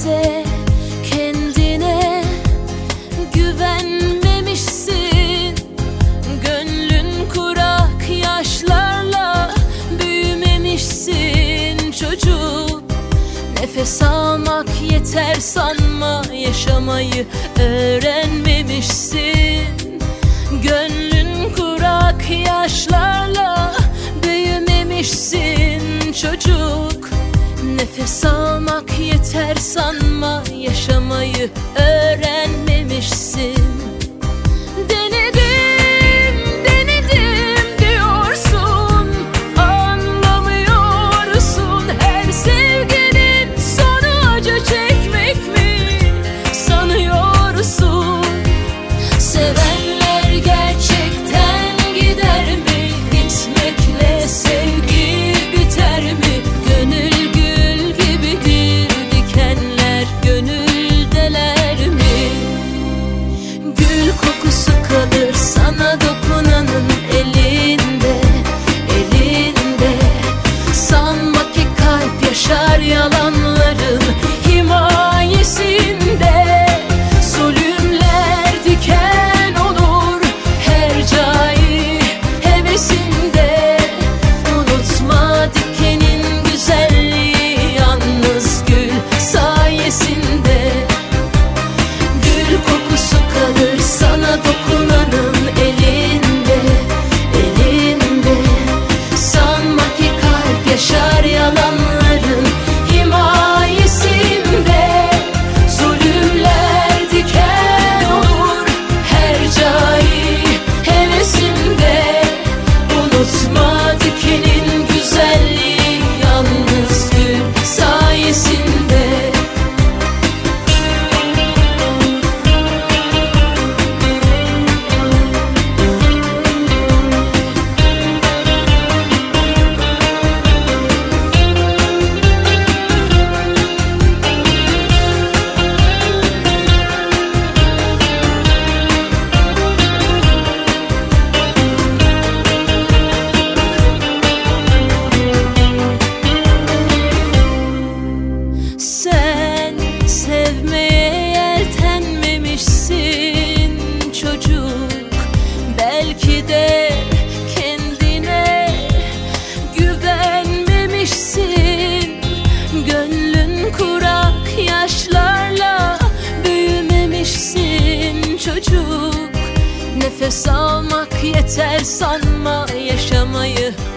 de kendine güvenmemişsin. Gönlün kurak, yaşlarla büyümemişsin çocuk. Nefes almak yeter sanma, yaşamayı öğrenmemişsin. Gönlün kurak, yaşlarla büyümemişsin çocuk. Nefes almak yeter sanma, yaşamayı öğrenmemişsin. Denedim, denedim diyorsun, anlamıyorsun. Her sevginin sonu acı çekmek mi sanıyorsun? Sevenler gerçekten gider mi? Gitmekle sevgi biter mi? Gönül gül gibidir, dikenler gönüldeler mi? Gül kokusu kalır sana dokunanın elinde, elinde. Sanma ki kalp yaşar yalanların himayesinde. Zulümler diken olur her cai hevesinde. Unutma dikenin güzelliği yalnız gül sayesinde. Gül kokusu kalır sana dokunanın elinde, elinde. Sanma ki kalp yaşar yalanların himayesinde. Zulümler diken olur her cai hevesinde. Unutma dikenin güzelliği yalnız gül sayesinde. Sen sevmeye yeltenmemişsin çocuk. Belki de kendine güvenmemişsin. Gönlün kurak, yaşlarla büyümemişsin çocuk. Nefes almak yeter sanma, yaşamayı